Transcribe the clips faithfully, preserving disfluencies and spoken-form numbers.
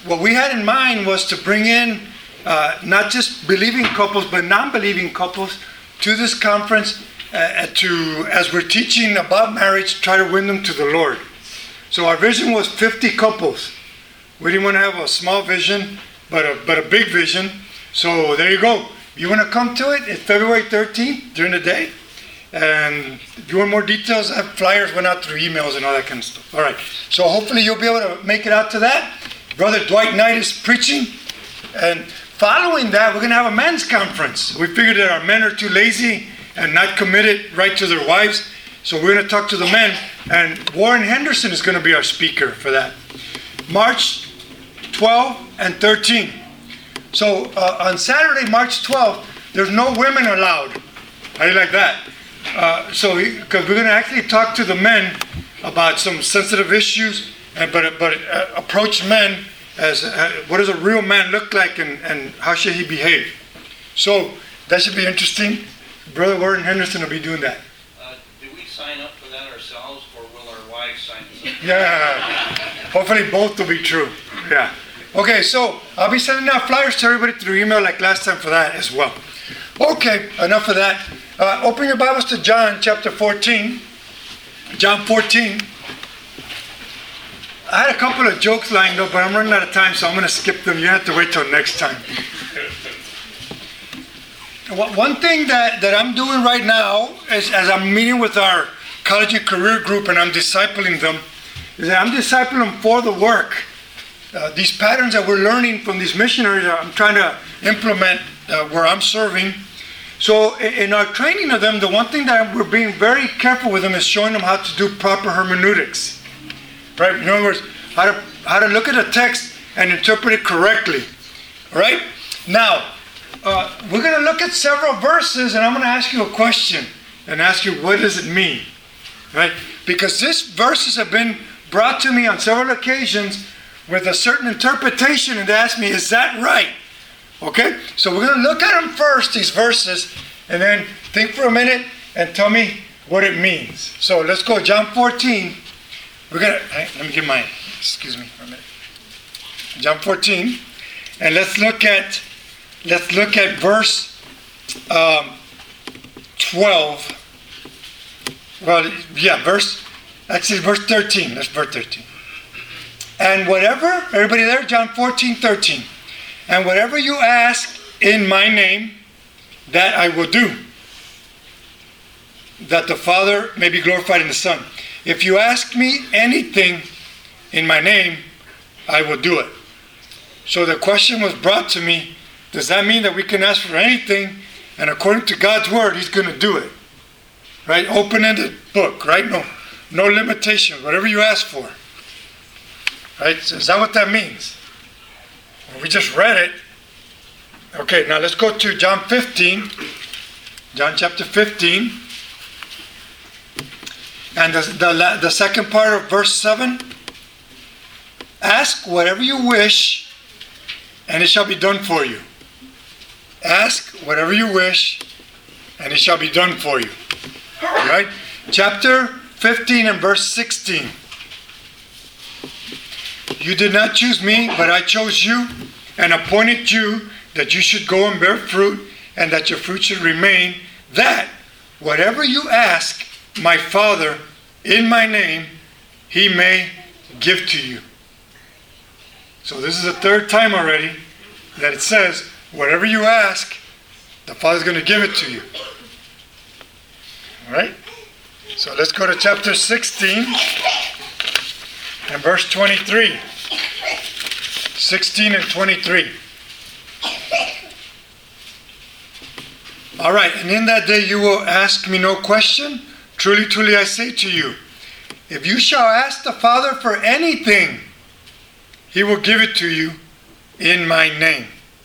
what we had in mind was to bring in uh, not just believing couples, but non-believing couples to this conference uh, to, as we're teaching about marriage, try to win them to the Lord. So our vision was fifty couples. We didn't want to have a small vision, but a, but a big vision. So there you go. You want to come to it? It's February thirteenth during the day. And if you want more details, I have flyers went out through emails and all that kind of stuff. All right. So hopefully you'll be able to make it out to that. Brother Dwight Knight is preaching. And following that, we're going to have a men's conference. We figured that our men are too lazy and not committed right to their wives. So we're going to talk to the men. And Warren Henderson is going to be our speaker for that. March twelfth and thirteenth. So uh, on Saturday, March twelfth, there's no women allowed. How do you like that? Uh, so, because we're going to actually talk to the men about some sensitive issues, and, but but uh, approach men as uh, what does a real man look like, and, and how should he behave. So that should be interesting. Brother Warren Henderson will be doing that. Uh, do we sign up for that ourselves, or will our wives sign us up? Yeah. Hopefully both will be true. Yeah. Okay, so I'll be sending out flyers to everybody through email like last time for that as well. Okay, enough of that. Uh, open your Bibles to John chapter fourteen. John fourteen. I had a couple of jokes lined up, but I'm running out of time, so I'm going to skip them. You have to wait till next time. One thing that, that I'm doing right now is, as I'm meeting with our college and career group and I'm discipling them, is that I'm discipling them for the work. Uh, these patterns that we're learning from these missionaries, I'm trying to implement uh, where I'm serving. So in our training of them, the one thing that we're being very careful with them is showing them how to do proper hermeneutics. Right? In other words, how to, how to look at a text and interpret it correctly. Right? Now, uh, we're going to look at several verses, and I'm going to ask you a question and ask you, what does it mean? Right? Because these verses have been brought to me on several occasions with a certain interpretation, and they ask me, is that right? Okay, so we're going to look at them first, these verses, and then think for a minute and tell me what it means. So let's go, John fourteen. We're going to, let me get my, excuse me for a minute. John fourteen, and let's look at, let's look at verse um, twelve. Well, yeah, verse, actually verse thirteen. Let's verse thirteen. And whatever, everybody there, John fourteen, thirteen. And whatever you ask in my name, that I will do, that the Father may be glorified in the Son. If you ask me anything in my name, I will do it. So the question was brought to me, does that mean that we can ask for anything, and according to God's word, he's going to do it? Right? Open-ended book, right? No, no limitation, whatever you ask for. Right? So is that what that means? We just read it. Okay, now let's go to John fifteen. John chapter fifteen. And the, the, the second part of verse seven. Ask whatever you wish, and it shall be done for you. Ask whatever you wish, and it shall be done for you. All right? Chapter fifteen and verse sixteen. You did not choose me, but I chose you and appointed you that you should go and bear fruit, and that your fruit should remain, that whatever you ask my Father in my name, he may give to you. So this is the third time already that it says, whatever you ask, the Father's going to give it to you. All right? So let's go to chapter sixteen and verse twenty-three. sixteen and twenty-three. All right, and in that day you will ask me no question. Truly, truly, I say to you, if you shall ask the Father for anything, he will give it to you in my name.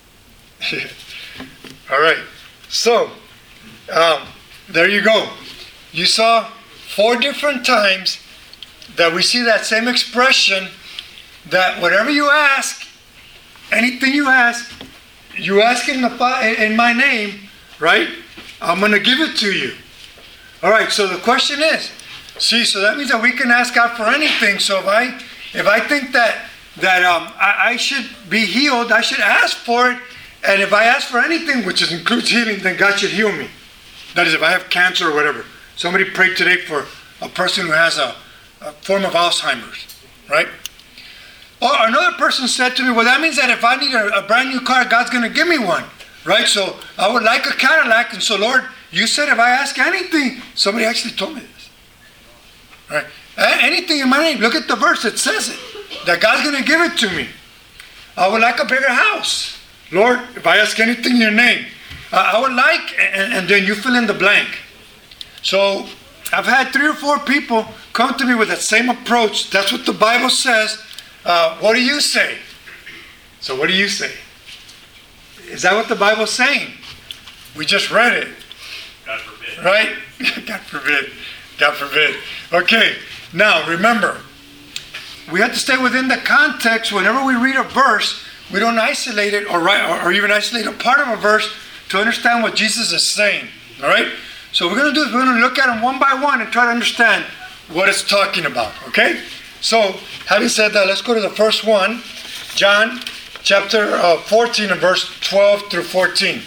All right, so um, there you go. You saw four different times that we see that same expression, that whatever you ask, anything you ask, you ask it in, the, in my name, right? I'm going to give it to you. All right, so the question is, see, so that means that we can ask God for anything. So if I if I think that that um, I, I should be healed. I should ask for it. And if I ask for anything, which is, includes healing, then God should heal me. That is, if I have cancer or whatever. Somebody prayed today for a person who has a, a form of Alzheimer's, right? Or another person said to me, well, that means that if I need a, a brand new car, God's going to give me one, right? So I would like a Cadillac. And so, Lord, you said if I ask anything, somebody actually told me this, right? Anything in my name, look at the verse, it says it, that God's going to give it to me. I would like a bigger house. Lord, if I ask anything in your name, uh, I would like, and, and then you fill in the blank. So I've had three or four people come to me with that same approach. That's what the Bible says. Uh, what do you say? So what do you say? Is that what the Bible's saying? We just read it. God forbid. Right? God forbid. God forbid. Okay, now remember, we have to stay within the context. Whenever we read a verse, we don't isolate it or, write, or, or even isolate a part of a verse to understand what Jesus is saying. All right? So what we're going to do is we're going to look at them one by one and try to understand what it's talking about. Okay? So, having said that, let's go to the first one. John chapter uh, fourteen and verse twelve through fourteen.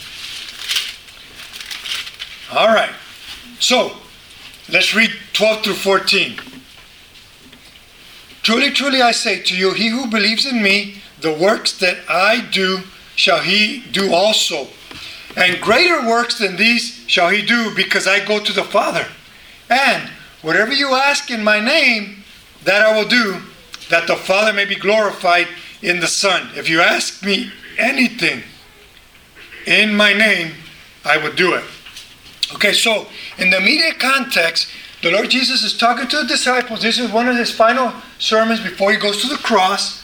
All right. So, let's read twelve through fourteen. Truly, truly, I say to you, he who believes in me, the works that I do shall he do also. And greater works than these shall he do, because I go to the Father. And whatever you ask in my name, that I will do, that the Father may be glorified in the Son. If you ask me anything in my name, I will do it. Okay, so in the immediate context, the Lord Jesus is talking to the disciples. This is one of his final sermons before he goes to the cross.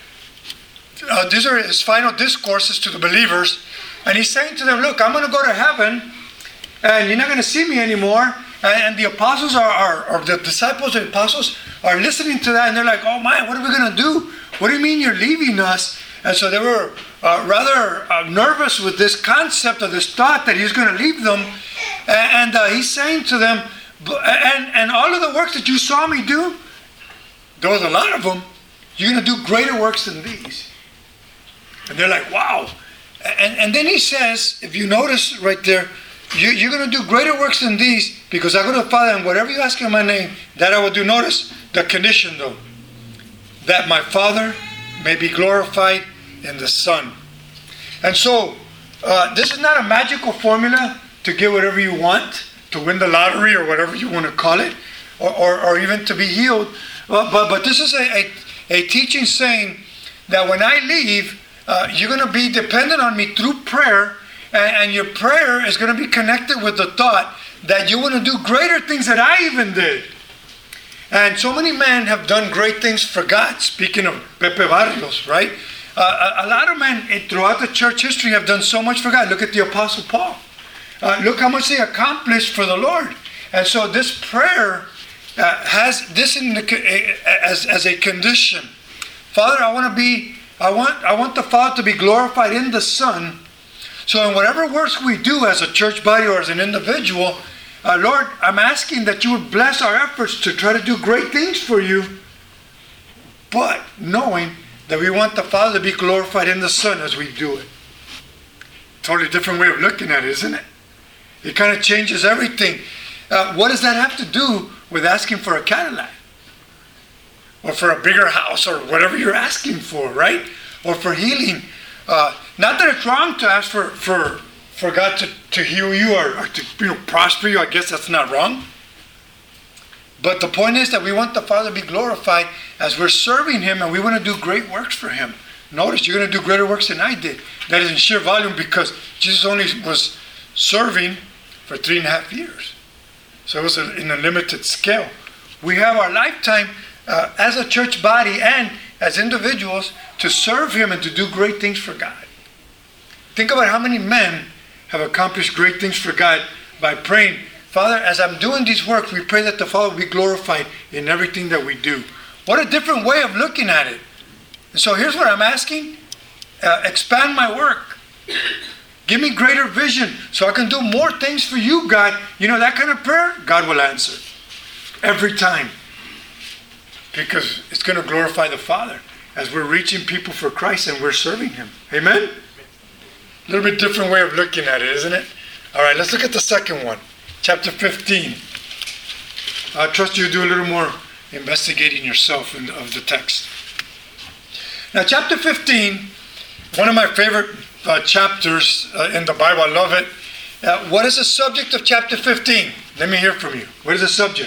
Uh, these are his final discourses to the believers. And he's saying to them, look, I'm going to go to heaven, and you're not going to see me anymore. And, and the apostles are, are, or the disciples and apostles are listening to that, and they're like, oh man, what are we going to do? What do you mean you're leaving us? And so they were uh, rather uh, nervous with this concept or this thought that he's going to leave them. And, and uh, he's saying to them, and, and all of the works that you saw me do, there was a lot of them, you're going to do greater works than these. And they're like, wow. And, and then he says, if you notice right there, you, you're going to do greater works than these, because I go to the Father, and whatever you ask in my name, that I will do. Notice the condition though, that my Father may be glorified in the Son. And so, uh, this is not a magical formula to get whatever you want, to win the lottery or whatever you want to call it, or, or, or even to be healed. But, but, but this is a, a, a teaching saying that when I leave, uh, you're going to be dependent on me through prayer, and, and your prayer is going to be connected with the thought that you want to do greater things that I even did. And so many men have done great things for God. Speaking of Pepe Barrios, right? Uh, a, a lot of men throughout the church history have done so much for God. Look at the Apostle Paul. Uh, look how much they accomplished for the Lord. And so this prayer uh, has this in the, as, as a condition. Father, I want to be, I want, I want the Father to be glorified in the Son. So in whatever works we do as a church body or as an individual, uh, Lord, I'm asking that you would bless our efforts to try to do great things for you, but knowing that we want the Father to be glorified in the Son as we do it. Totally different way of looking at it, isn't it? It kind of changes everything. Uh, what does that have to do with asking for a Cadillac? Or for a bigger house, or whatever you're asking for, right? Or for healing. Uh, not that it's wrong to ask for, for, for God to, to heal you or, or to you know, prosper you. I guess that's not wrong. But the point is that we want the Father to be glorified as we're serving Him, and we want to do great works for Him. Notice, you're going to do greater works than I did. That is in sheer volume, because Jesus only was serving for three and a half years. So it was a, in a limited scale. We have our lifetime uh, as a church body and as individuals to serve Him and to do great things for God. Think about how many men have accomplished great things for God by praying, Father, as I'm doing these works, we pray that the Father will be glorified in everything that we do. What a different way of looking at it. And so here's what I'm asking. Uh, expand my work. Give me greater vision so I can do more things for you, God. You know, that kind of prayer, God will answer. Every time. Because it's going to glorify the Father. as we're reaching people for Christ and we're serving Him. Amen? A little bit different way of looking at it, isn't it? All right, let's look at the second one. Chapter fifteen. I trust you do a little more investigating yourself in, of the text. Now, chapter fifteen, one of my favorite uh, chapters uh, in the Bible. I love it. Uh, what is the subject of chapter fifteen? Let me hear from you. What is the subject?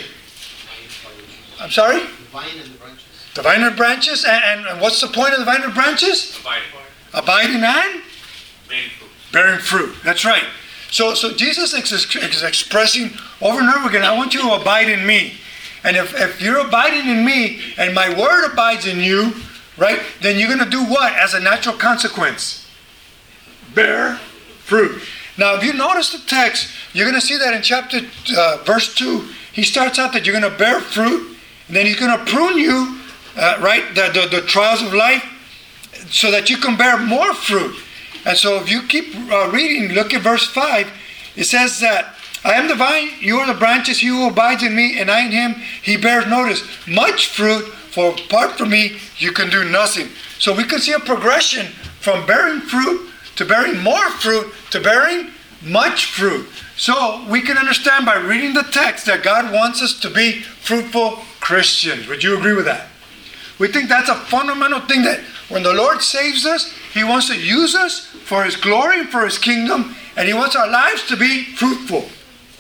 I'm sorry? The vine and the branches. The vine and branches. And, and, and what's the point of the vine and branches? Abiding. Abiding and? Bearing fruit. Bearing fruit. That's right. So, so Jesus is, is expressing over and over again, I want you to abide in me. And if, if you're abiding in me and my word abides in you, right, then you're going to do what as a natural consequence? Bear fruit. Now, if you notice the text, you're going to see that in chapter, uh, verse two, he starts out that you're going to bear fruit, and then he's going to prune you, uh, right, the, the, the trials of life, so that you can bear more fruit. And so if you keep uh, reading, look at verse five, it says that, I am the vine, you are the branches, he who abides in me, and I in him, he bears, notice, much fruit, for apart from me, you can do nothing. So we can see a progression from bearing fruit to bearing more fruit to bearing much fruit. So we can understand by reading the text that God wants us to be fruitful Christians. Would you agree with that? We think that's a fundamental thing, that when the Lord saves us, He wants to use us for His glory and for His kingdom, and He wants our lives to be fruitful.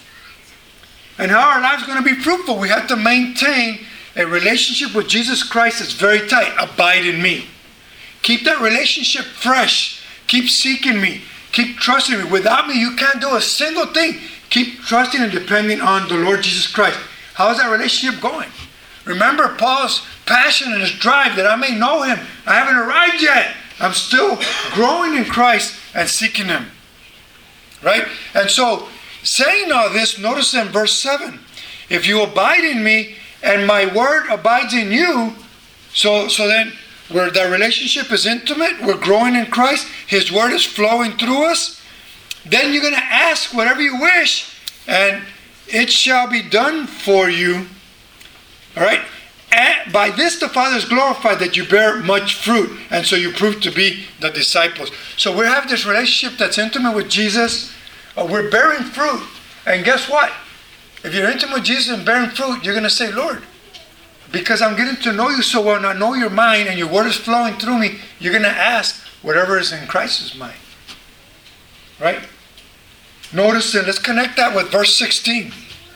And how are our lives going to be fruitful? We have to maintain a relationship with Jesus Christ that's very tight. Abide in me. Keep that relationship fresh. Keep seeking me. Keep trusting me. Without me, you can't do a single thing. Keep trusting and depending on the Lord Jesus Christ. How is that relationship going? Remember Paul's passion and his drive, that I may know Him. I haven't arrived yet. I'm still growing in Christ and seeking Him. Right? And so, saying all this, notice in verse seven, if you abide in me and my word abides in you, so, so then where that relationship is intimate, we're growing in Christ, His word is flowing through us, then you're going to ask whatever you wish, and it shall be done for you. All right? And by this the Father is glorified, that you bear much fruit, and so you prove to be the disciples. So we have this relationship that's intimate with Jesus. Uh, we're bearing fruit. And guess what? If you're intimate with Jesus and bearing fruit, you're going to say, Lord, because I'm getting to know you so well, and I know your mind, and your word is flowing through me, you're going to ask whatever is in Christ's mind. Right? Notice, and let's connect that with verse sixteen.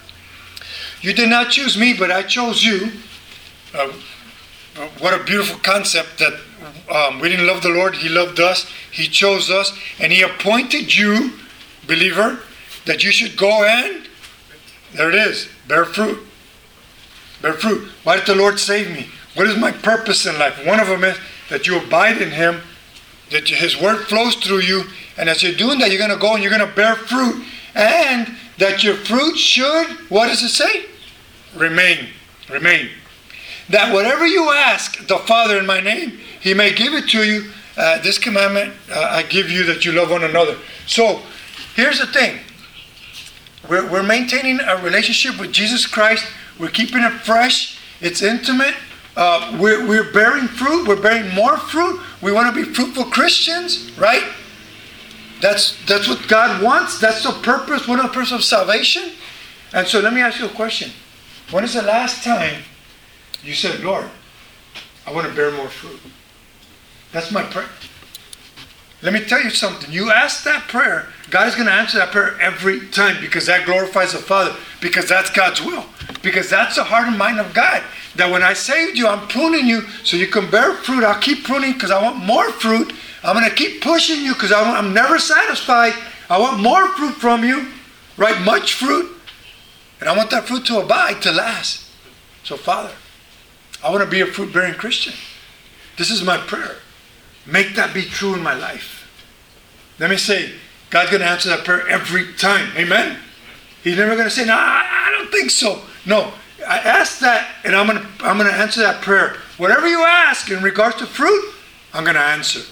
You did not choose me, but I chose you. Uh, what a beautiful concept, that um, we didn't love the Lord, He loved us, He chose us, and He appointed you, believer, that you should go and, there it is, bear fruit. Bear fruit. Why did the Lord save me? What is my purpose in life? One of them is that you abide in Him, that His word flows through you, and as you're doing that, you're going to go and you're going to bear fruit, and that your fruit should, what does it say? Remain. Remain. That whatever you ask the Father in my name, He may give it to you. Uh, this commandment uh, I give you, that you love one another. So, here's the thing. We're, we're maintaining a relationship with Jesus Christ. We're keeping it fresh. It's intimate. Uh, we're, we're bearing fruit. We're bearing more fruit. We want to be fruitful Christians, right? That's, that's what God wants. That's the purpose, one of the purposes of salvation. And so let me ask you a question. When is the last time you said, Lord, I want to bear more fruit? That's my prayer. Let me tell you something. You ask that prayer, God is going to answer that prayer every time, because that glorifies the Father, because that's God's will, because that's the heart and mind of God. That when I saved you, I'm pruning you so you can bear fruit. I'll keep pruning because I want more fruit. I'm going to keep pushing you because I'm never satisfied. I want more fruit from you, right? Much fruit. And I want that fruit to abide, to last. So, Father, I want to be a fruit-bearing Christian. This is my prayer. Make that be true in my life. Let me say, God's going to answer that prayer every time. Amen? He's never going to say, no, I don't think so. No, I ask that, and I'm going to I'm going to answer that prayer. Whatever you ask in regards to fruit, I'm going to answer.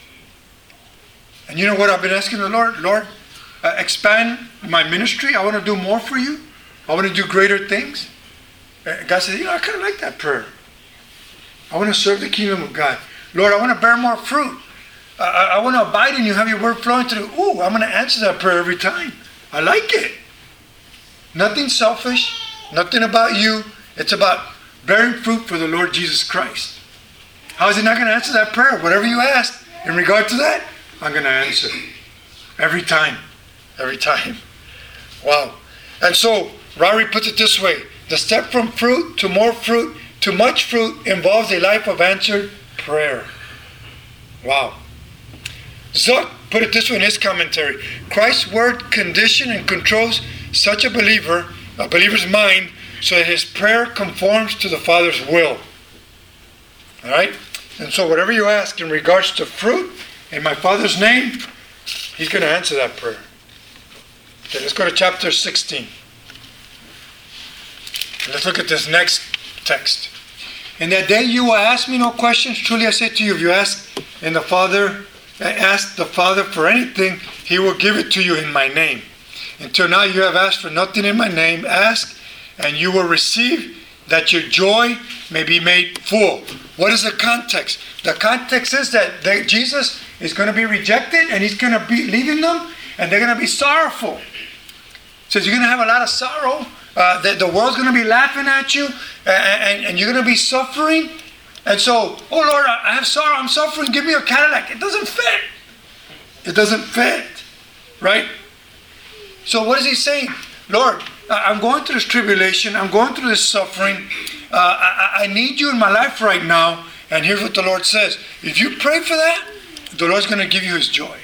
And you know what I've been asking the Lord? Lord, uh, expand my ministry. I want to do more for you. I want to do greater things. Uh, God said, you know, I kind of like that prayer. I want to serve the kingdom of God. Lord, I want to bear more fruit. I, I, I want to abide in you, have your word flowing through. Ooh, I'm going to answer that prayer every time. I like it. Nothing selfish, nothing about you. It's about bearing fruit for the Lord Jesus Christ. How is he not going to answer that prayer? Whatever you ask in regard to that, I'm going to answer. Every time. Every time. Wow. And so, Rari puts it this way. The step from fruit to more fruit to much fruit involves a life of answered prayer. Wow. Zuck put it this way in his commentary. Christ's word conditions and controls such a believer, a believer's mind, so that his prayer conforms to the Father's will. All right? And so whatever you ask in regards to fruit, in my Father's name, he's going to answer that prayer. Okay, let's go to chapter sixteen. Let's look at this next text. In that day you will ask me no questions. Truly I say to you, if you ask in the Father, ask the Father for anything, he will give it to you in my name. Until now you have asked for nothing in my name. Ask and you will receive, that your joy may be made full. What is the context? The context is that they, Jesus is going to be rejected and he's going to be leaving them and they're going to be sorrowful. So you're going to have a lot of sorrow. Uh, the, the world's going to be laughing at you and, and, and you're going to be suffering. And so, oh Lord, I have sorrow, I'm suffering, give me a Cadillac. It doesn't fit. It doesn't fit. Right? So what is he saying? Lord, I'm going through this tribulation. I'm going through this suffering. Uh, I, I need you in my life right now. And here's what the Lord says. If you pray for that, the Lord's going to give you his joy.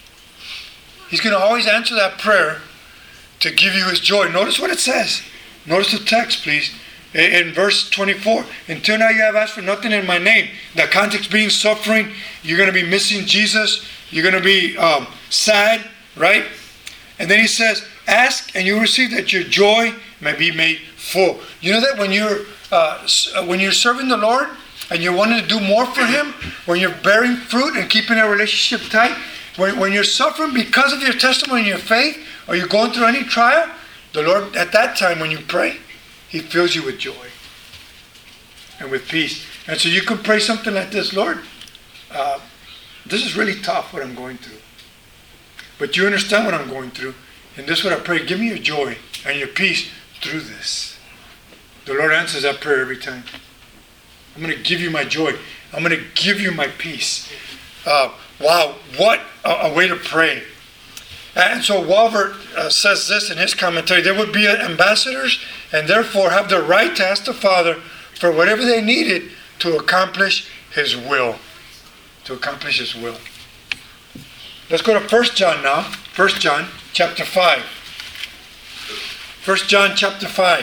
He's going to always answer that prayer to give you his joy. Notice what it says. Notice the text, please. In verse twenty-four. Until now you have asked for nothing in my name. The context being suffering. You're going to be missing Jesus. You're going to be um, sad, right? And then he says, ask and you will receive, that your joy may be made full. You know that when you're uh, when you're serving the Lord and you're wanting to do more for him, when you're bearing fruit and keeping a relationship tight, when, when you're suffering because of your testimony and your faith, or you're going through any trial, the Lord, at that time when you pray, he fills you with joy and with peace. And so you can pray something like this: Lord, uh, this is really tough what I'm going through. But you understand what I'm going through. And this is what I pray. Give me your joy and your peace through this. The Lord answers that prayer every time. I'm going to give you my joy. I'm going to give you my peace. Uh, wow, what a, a way to pray. And so Walvoord uh, says this in his commentary. They would be ambassadors and therefore have the right to ask the Father for whatever they needed to accomplish his will. To accomplish his will. Let's go to First John now. First John chapter five. First John chapter five.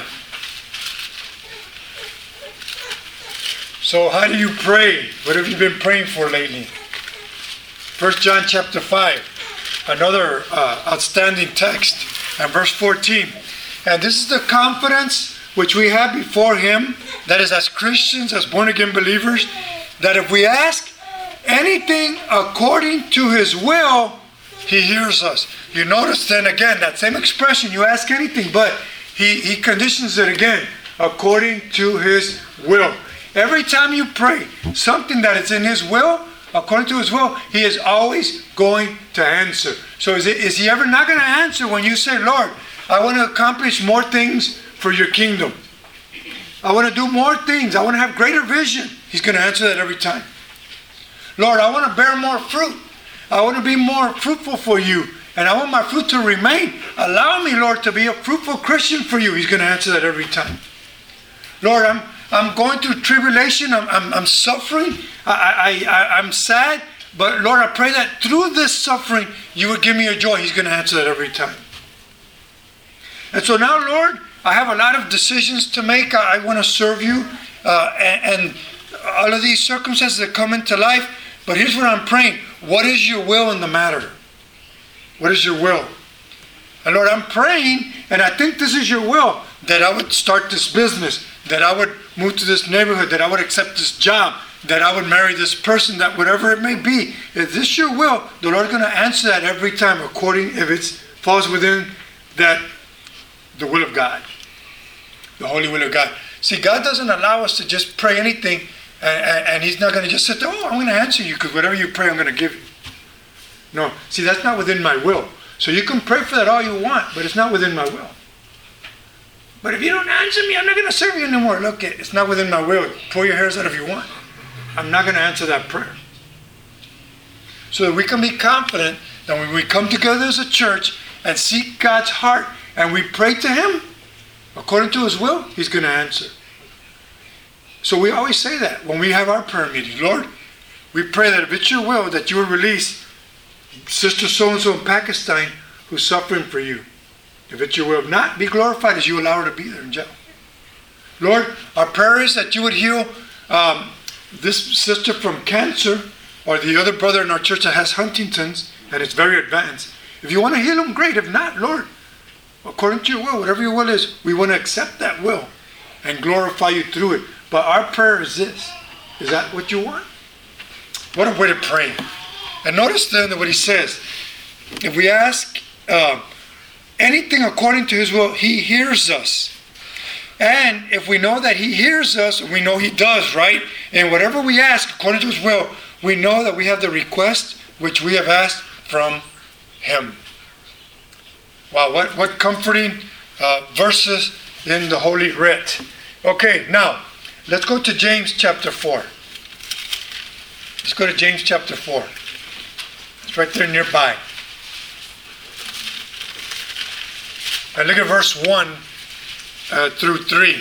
So how do you pray? What have you been praying for lately? First John chapter five. Another uh, outstanding text. And verse fourteen. And this is the confidence which we have before him, that is, as Christians, as born-again believers, that if we ask anything according to his will, he hears us. You notice then again, that same expression, you ask anything, but he, he conditions it again, according to his will. Every time you pray something that is in his will, according to his will, he is always going to answer. So is, it, is he ever not going to answer when you say, Lord, I want to accomplish more things for your kingdom. I want to do more things. I want to have greater vision. He's going to answer that every time. Lord, I want to bear more fruit. I want to be more fruitful for you. And I want my fruit to remain. Allow me, Lord, to be a fruitful Christian for you. He's going to answer that every time. Lord, I'm I'm going through tribulation. I'm I'm, I'm suffering. I, I, I, I'm sad. But Lord, I pray that through this suffering, you would give me a joy. He's going to answer that every time. And so now, Lord, I have a lot of decisions to make. I, I want to serve you. Uh, and, and all of these circumstances that come into life. But here's what I'm praying. What is your will in the matter? What is your will? And Lord, I'm praying, and I think this is your will, that I would start this business, that I would move to this neighborhood, that I would accept this job, that I would marry this person, that whatever it may be. If this is your will, the Lord's going to answer that every time according, if it falls within that, the will of God. The holy will of God. See, God doesn't allow us to just pray anything And, and, and he's not going to just sit there, oh, I'm going to answer you because whatever you pray, I'm going to give you. No, see, that's not within my will. So you can pray for that all you want, but it's not within my will. But if you don't answer me, I'm not going to serve you anymore. Look, it's not within my will. Pull your hairs out if you want. I'm not going to answer that prayer. So that we can be confident that when we come together as a church and seek God's heart and we pray to Him, according to His will, He's going to answer. So we always say that when we have our prayer meetings. Lord, we pray that if it's your will, that you will release Sister so-and-so in Pakistan who's suffering for you. If it's your will, if not, be glorified as you allow her to be there in jail. Lord, our prayer is that you would heal um, this sister from cancer, or the other brother in our church that has Huntington's and it's very advanced. If you want to heal him, great. If not, Lord, according to your will, whatever your will is, we want to accept that will and glorify you through it. But our prayer is this. Is that what you want? What a way to pray. And notice then what he says. If we ask uh, anything according to his will, he hears us. And if we know that he hears us, we know he does, right? And whatever we ask according to his will, we know that we have the request which we have asked from him. Wow, what, what comforting uh, verses in the Holy Writ. Okay, now, let's go to James chapter four. Let's go to James chapter four. It's right there nearby. And look at verse one uh, through three.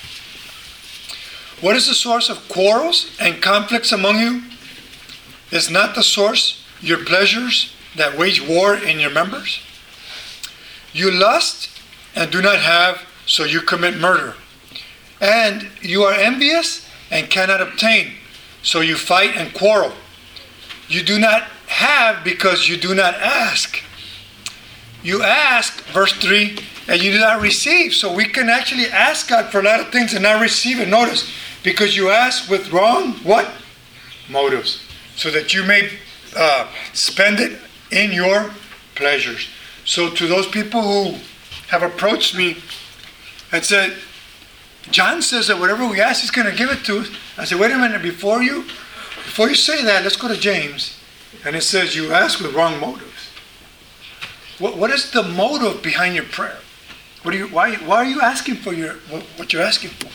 What is the source of quarrels and conflicts among you? Is not the source your pleasures that wage war in your members? You lust and do not have, so you commit murder. And you are envious and cannot obtain, so you fight and quarrel. You do not have because you do not ask. You ask, verse three, and you do not receive. So we can actually ask God for a lot of things and not receive it. Notice, because you ask with wrong, what? Motives. So that you may uh, spend it in your pleasures. So to those people who have approached me and said, John says that whatever we ask, he's going to give it to us. I said, wait a minute, before you, before you say that, let's go to James. And it says you ask with wrong motives. What, what is the motive behind your prayer? What are you, why, why are you asking for your what, what you're asking for?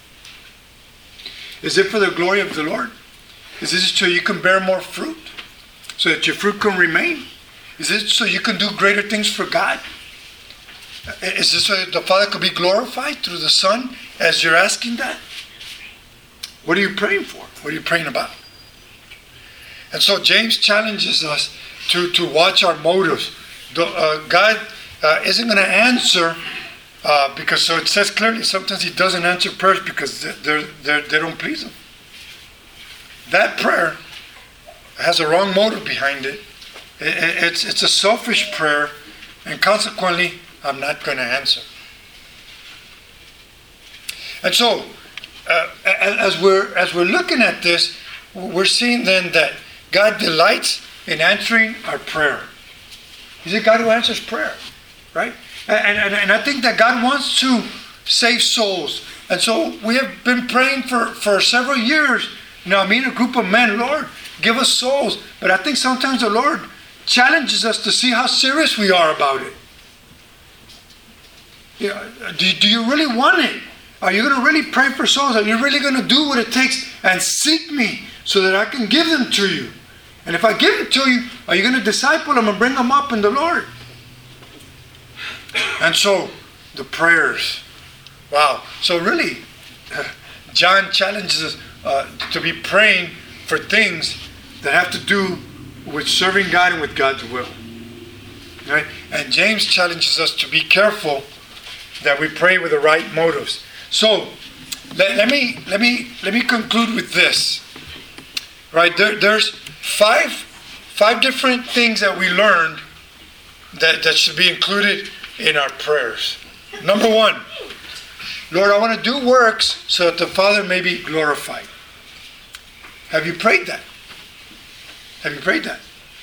Is it for the glory of the Lord? Is this so you can bear more fruit? So that your fruit can remain? Is it so you can do greater things for God? Is this so the Father could be glorified through the Son as you're asking that? What are you praying for? What are you praying about? And so James challenges us to, to watch our motives. The, uh, God uh, isn't going to answer uh, because, so it says clearly, sometimes he doesn't answer prayers because they're, they're, they don't please him. That prayer has a wrong motive behind it. it it's, it's a selfish prayer, and consequently, I'm not going to answer. And so, uh, as we're as we're looking at this, we're seeing then that God delights in answering our prayer. He's a God who answers prayer, right? And, and, and I think that God wants to save souls. And so we have been praying for, for several years. You know, I mean, a group of men, Lord, give us souls. But I think sometimes the Lord challenges us to see how serious we are about it. You know, do, do you really want it? Are you going to really pray for souls? Are you really going to do what it takes and seek me so that I can give them to you? And if I give it to you, are you going to disciple them and bring them up in the Lord? And so, the prayers. Wow. So really, uh, John challenges us uh, to be praying for things that have to do with serving God and with God's will. Right? And James challenges us to be careful that we pray with the right motives. So, let, let me let me let me conclude with this. Right? There, there's five five different things that we learned that, that should be included in our prayers. Number one, Lord, I want to do works so that the Father may be glorified. Have you prayed that? Have you prayed that?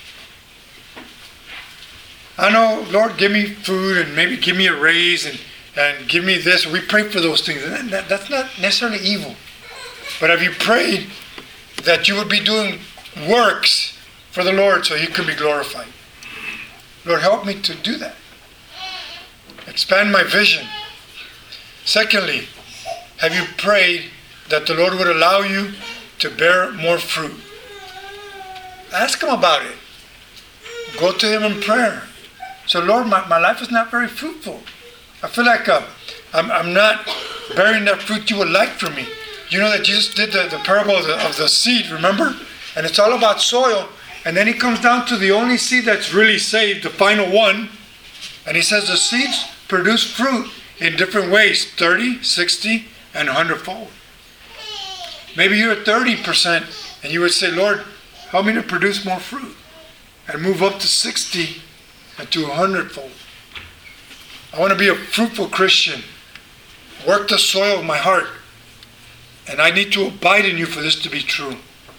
I know, Lord, give me food and maybe give me a raise and, and give me this. We pray for those things. And that, that's not necessarily evil. But have you prayed that you would be doing works for the Lord so He could be glorified? Lord, help me to do that. Expand my vision. Secondly, have you prayed that the Lord would allow you to bear more fruit? Ask Him about it. Go to Him in prayer. So, Lord, my, my life is not very fruitful. I feel like uh, I'm, I'm not bearing that fruit you would like from me. You know that Jesus did the, the parable of the, of the seed, remember? And it's all about soil. And then He comes down to the only seed that's really saved, the final one. And He says the seeds produce fruit in different ways, thirty, sixty, and one hundred fold. Maybe you're at thirty percent and you would say, Lord, help me to produce more fruit and move up to sixty and to one hundred fold. I want to be a fruitful Christian. Work the soil of my heart. And I need to abide in you for this to be true.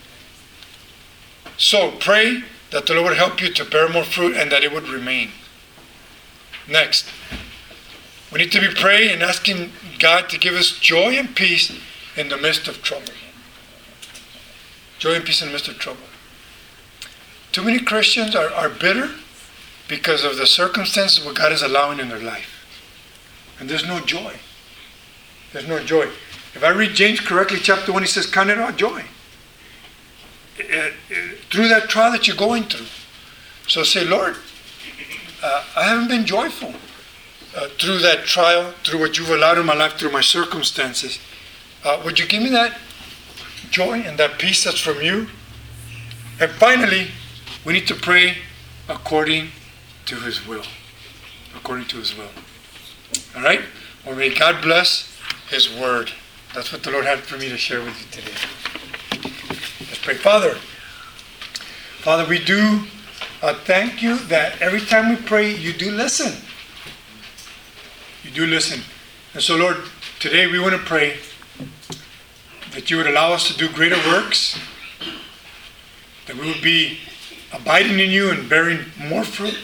So pray that the Lord would help you to bear more fruit and that it would remain. Next, we need to be praying and asking God to give us joy and peace in the midst of trouble. Joy and peace in the midst of trouble. Too many Christians are, are bitter because of the circumstances what God is allowing in their life. And there's no joy. There's no joy. If I read James correctly, chapter one, he says, count it all joy. Uh, uh, through that trial that you're going through. So say, Lord, uh, I haven't been joyful uh, through that trial, through what you've allowed in my life, through my circumstances. Uh, would you give me that joy and that peace that's from you? And finally, we need to pray according to His will. According to His will. All right? Well, may God bless His word. That's what the Lord had for me to share with you today. Let's pray. Father, Father, we do uh, thank you that every time we pray, you do listen. You do listen. And so, Lord, today we want to pray that you would allow us to do greater works, that we would be abiding in you and bearing more fruit,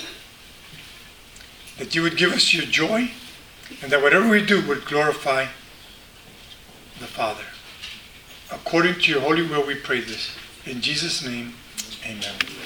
that you would give us your joy, and that whatever we do would glorify the Father. According to your holy will we pray this. In Jesus' name, amen.